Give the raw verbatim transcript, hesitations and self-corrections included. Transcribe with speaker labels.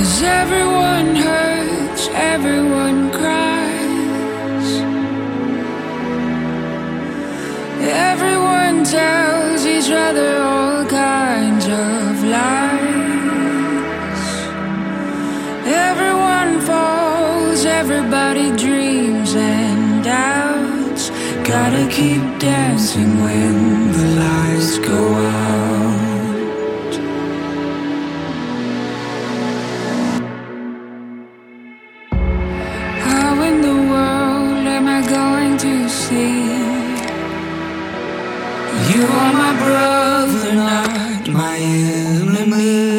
Speaker 1: Everyone hurts, everyone cries. Everyone tells each other all kinds of lies. Everyone falls, everybody dreams and doubts. Gotta keep dancing when the lights go out. To see you are my brother, not my enemy.